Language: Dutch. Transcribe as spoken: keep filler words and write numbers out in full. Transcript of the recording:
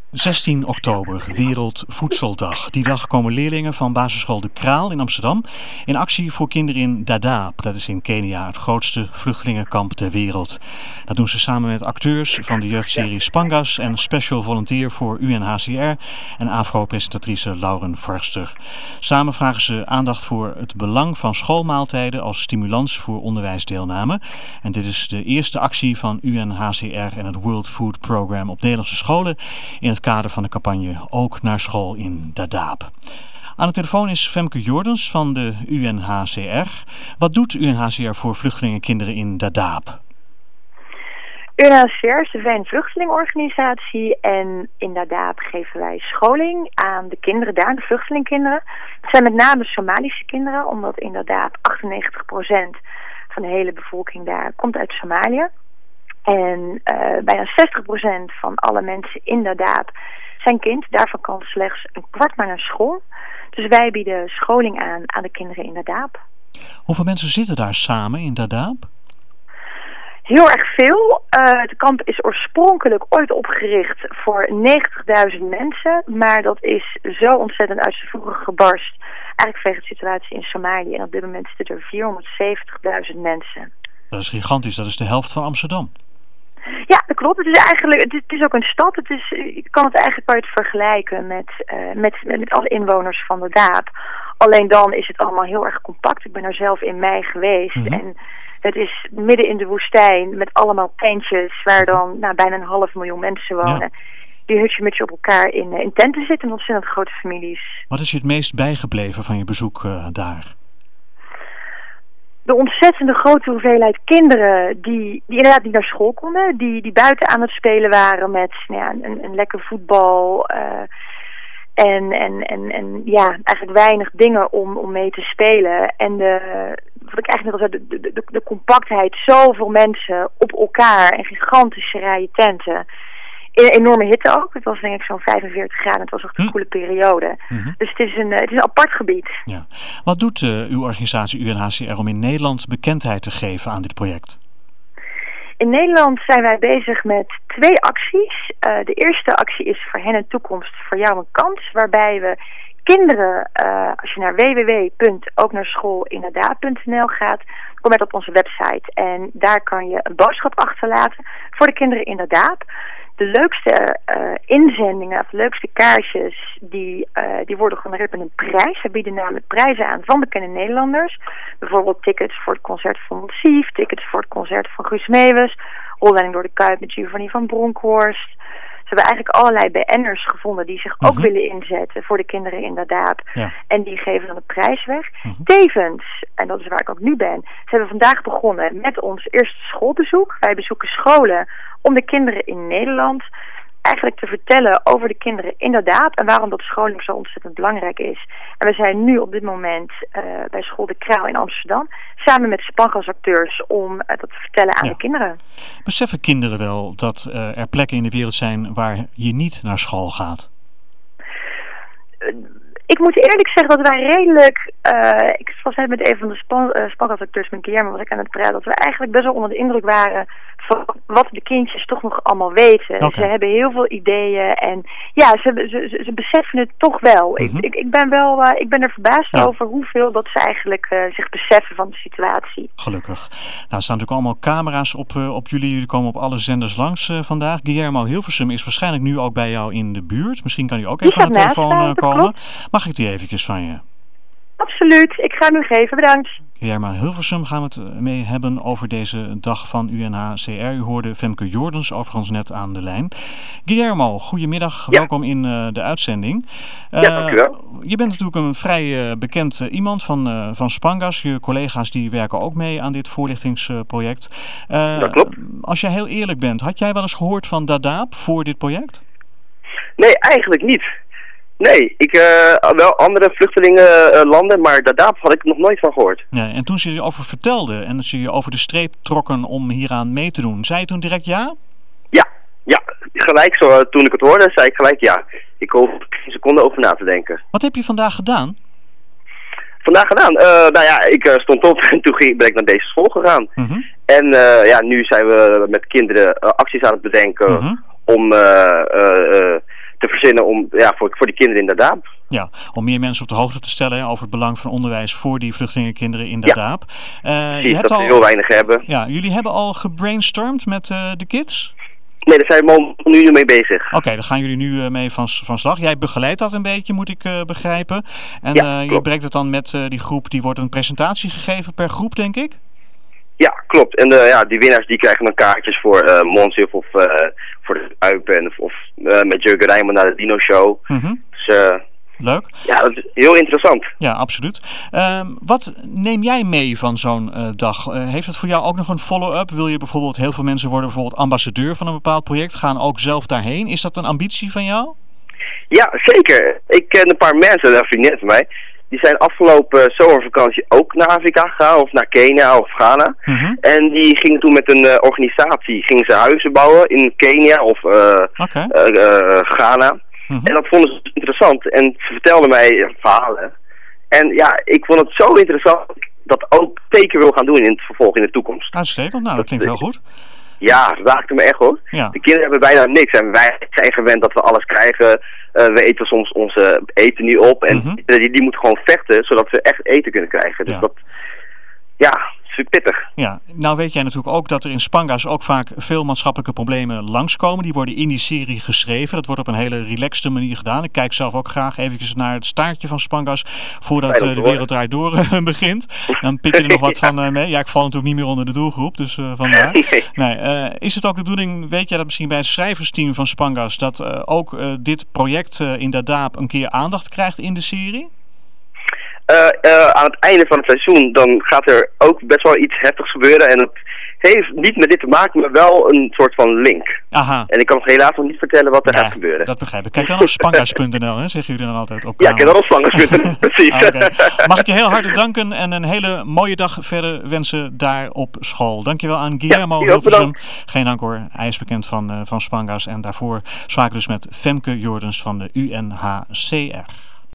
zestien oktober, Wereldvoedseldag. Die dag komen leerlingen van basisschool De Kraal in Amsterdam in actie voor kinderen in Dadaab. Dat is in Kenia het grootste vluchtelingenkamp ter wereld. Dat doen ze samen met acteurs van de jeugdserie Spangas en special volunteer voor U N H C R en Afro-presentatrice Lauren Forster. Samen vragen ze aandacht voor het belang van schoolmaaltijden als stimulans voor onderwijsdeelname. En dit is de eerste actie van U N H C R en het World Food Program op Nederlandse scholen in het kader van de campagne Ook naar school in Dadaab. Aan de telefoon is Femke Jordens van de U N H C R. Wat doet U N H C R voor vluchtelingenkinderen in Dadaab? U N H C R is de V N-vluchtelingenorganisatie en in Dadaab geven wij scholing aan de kinderen daar, de vluchtelingkinderen. Het zijn met name Somalische kinderen, omdat in Dadaab achtennegentig procent van de hele bevolking daar komt uit Somalië. En uh, bijna zestig procent van alle mensen in Dadaab zijn kind. Daarvan kan slechts een kwart maar naar school. Dus wij bieden scholing aan aan de kinderen in Dadaab. Hoeveel mensen zitten daar samen in Dadaab? Heel erg veel. Uh, het kamp is oorspronkelijk ooit opgericht voor negentigduizend mensen. Maar dat is zo ontzettend uit zijn voegen gebarst. Eigenlijk vanwege de situatie in Somalië. En op dit moment zitten er vierhonderdzeventigduizend mensen. Dat is gigantisch. Dat is de helft van Amsterdam. Ja, dat klopt. Het is eigenlijk, het is, het is ook een stad. Het is, je kan het eigenlijk kan je het vergelijken met, uh, met, met, met alle inwoners van Dadaab. Alleen dan is het allemaal heel erg compact. Ik ben er zelf in mei geweest. Mm-hmm. En het is midden in de woestijn met allemaal tentjes waar dan nou, bijna een half miljoen mensen wonen. Ja. Die hutje met je op elkaar in, in tenten zitten. Ontzettend grote families. Wat is je het meest bijgebleven van je bezoek uh, daar? De ontzettende grote hoeveelheid kinderen die, die inderdaad niet naar school konden. Die, die buiten aan het spelen waren met nou ja, een, een lekker voetbal. Uh, en, en, en, en ja, eigenlijk weinig dingen om, om mee te spelen. En de, wat ik eigenlijk net al zei, de, de, de, de compactheid. Zoveel mensen op elkaar en gigantische rijen tenten. In een enorme hitte ook. Het was denk ik zo'n vijfenveertig graden. Het was echt een hm. koele periode. Mm-hmm. Dus het is, een, het is een apart gebied. Ja. Wat doet uh, uw organisatie U N H C R om in Nederland bekendheid te geven aan dit project? In Nederland zijn wij bezig met twee acties. Uh, de eerste actie is voor hen een toekomst, voor jou een kans. Waarbij we kinderen, uh, als je naar w w w punt ook naar school in dadaab punt n l gaat, kom je op onze website. En daar kan je een boodschap achterlaten voor de kinderen in Dadaab. De leukste uh, inzendingen, of de leukste kaarsjes, die, uh, die worden gehonoreerd met een prijs. We bieden namelijk prijzen aan van bekende Nederlanders. Bijvoorbeeld tickets voor het concert van Mossief, tickets voor het concert van Guus Meeuwis, rondleiding door de Kuip met Giovanni van Bronckhorst. Ze hebben eigenlijk allerlei B N'ers gevonden die zich ook uh-huh. willen inzetten voor de kinderen in Dadaab. Ja. En die geven dan de prijs weg. Uh-huh. Tevens, en dat is waar ik ook nu ben, ze hebben vandaag begonnen met ons eerste schoolbezoek. Wij bezoeken scholen om de kinderen in Nederland eigenlijk te vertellen over de kinderen in Dadaab en waarom dat scholing zo ontzettend belangrijk is. En we zijn nu op dit moment uh, bij school De Kraal in Amsterdam samen met Spangasacteurs om uh, dat te vertellen aan ja. de kinderen. Beseffen kinderen wel dat uh, er plekken in de wereld zijn waar je niet naar school gaat? Uh, Ik moet eerlijk zeggen dat wij redelijk, uh, ik was net met een van de span, uh, Spangasacteurs met Guillermo was ik aan het praten, dat we eigenlijk best wel onder de indruk waren van wat de kindjes toch nog allemaal weten. Okay. Ze hebben heel veel ideeën en ja, ze, ze, ze, ze beseffen het toch wel. Mm-hmm. Ik, ik, ik ben wel, uh, ik ben er verbaasd ja. over hoeveel dat ze eigenlijk uh, zich beseffen van de situatie. Gelukkig. Nou, er staan natuurlijk allemaal camera's op, uh, op jullie. Jullie komen op alle zenders langs uh, vandaag. Guillermo Hilversum is waarschijnlijk nu ook bij jou in de buurt. Misschien kan hij ook even aan de telefoon uh, komen. Mag ik die eventjes van je? Absoluut, ik ga hem u geven, bedankt. Guillermo Hilversum gaan we het mee hebben over deze dag van U N H C R. U hoorde Femke Jordens overigens net aan de lijn. Guillermo, goedemiddag, ja. welkom in uh, de uitzending. Uh, ja, dank u wel. Je bent natuurlijk een vrij uh, bekend uh, iemand van, uh, van Spangas. Je collega's die werken ook mee aan dit voorlichtingsproject. Uh, dat klopt. Als jij heel eerlijk bent, had jij wel eens gehoord van Dadaab voor dit project? Nee, eigenlijk niet. Nee, ik uh, wel andere vluchtelingenlanden, uh, maar Dadaab had ik nog nooit van gehoord. Ja, en toen ze je over vertelden en ze je over de streep trokken om hieraan mee te doen, zei je toen direct ja? Ja, ja. Gelijk zo, uh, toen ik het hoorde, zei ik gelijk ja. Ik hoef er geen seconde over na te denken. Wat heb je vandaag gedaan? Vandaag gedaan? Uh, nou ja, ik uh, stond op en toen ging, ben ik naar deze school gegaan. Uh-huh. En uh, ja, nu zijn we met kinderen uh, acties aan het bedenken uh-huh. om... Uh, uh, uh, te verzinnen om, ja, voor, voor die kinderen in Dadaab. Ja, om meer mensen op de hoogte te stellen over het belang van onderwijs voor die vluchtelingenkinderen in Dadaab. Ja, uh, precies, je hebt dat al, we heel weinig hebben. Ja, jullie hebben al gebrainstormd met uh, de kids? Nee, daar zijn we nu mee bezig. Oké, okay, daar gaan jullie nu uh, mee van, van slag. Jij begeleidt dat een beetje, moet ik uh, begrijpen. En ja, uh, je brengt het dan met uh, die groep, die wordt een presentatie gegeven per groep, denk ik? Ja, klopt. En uh, ja, die winnaars die krijgen dan kaartjes voor uh, Monsif of uh, voor de Uipen of, of uh, met Jurgen Rijman naar de Dino Show. Mm-hmm. Dus, uh, leuk. Ja, dat is heel interessant. Ja, absoluut. Uh, wat neem jij mee van zo'n uh, dag? Uh, heeft het voor jou ook nog een follow-up? Wil je bijvoorbeeld, heel veel mensen worden bijvoorbeeld ambassadeur van een bepaald project, gaan ook zelf daarheen? Is dat een ambitie van jou? Ja, zeker. Ik ken een paar mensen, een vriendin van mij, die zijn afgelopen zomervakantie ook naar Afrika gegaan, of naar Kenia of Ghana. Mm-hmm. En die gingen toen met een uh, organisatie, gingen ze huizen bouwen in Kenia of uh, okay. uh, uh, Ghana. Mm-hmm. En dat vonden ze interessant. En ze vertelden mij verhalen. En ja, ik vond het zo interessant dat ik dat ook zeker wil gaan doen in het vervolg, in de toekomst. Uitstekend, nou dat klinkt heel goed. Ja, dat raakte me echt hoor. Ja. De kinderen hebben bijna niks. En wij zijn gewend dat we alles krijgen. Uh, we eten soms onze eten niet op. En mm-hmm. die, die moeten gewoon vechten, zodat ze echt eten kunnen krijgen. Dus ja. dat, ja, super pittig. Ja, nou weet jij natuurlijk ook dat er in Spanga's ook vaak veel maatschappelijke problemen langskomen. Die worden in die serie geschreven. Dat wordt op een hele relaxte manier gedaan. Ik kijk zelf ook graag eventjes naar het staartje van Spanga's voordat uh, de wereld draait door uh, begint. Dan pik je er nog wat ja. van uh, mee. Ja, ik val natuurlijk niet meer onder de doelgroep, dus uh, vandaar. Nee. Nee, uh, is het ook de bedoeling, weet jij dat misschien bij het schrijversteam van Spanga's, dat uh, ook uh, dit project uh, in Dadaab een keer aandacht krijgt in de serie? Uh, uh, aan het einde van het seizoen dan gaat er ook best wel iets heftigs gebeuren. En het heeft niet met dit te maken, maar wel een soort van link. Aha. En ik kan helaas nog niet vertellen wat er ja, gaat gebeuren. Dat begrijp ik. Kijk dan op spangas punt n l, hè, zeggen jullie dan altijd op Ja, ik ken dat op spangas punt n l, precies. Ah, okay. Mag ik je heel hartelijk danken en een hele mooie dag verder wensen daar op school. Dankjewel aan Guillermo ja, Hilversum. Geen dank hoor, hij is bekend van, uh, van Spangas. En daarvoor spraken we dus met Femke Jordens van de U N H C R.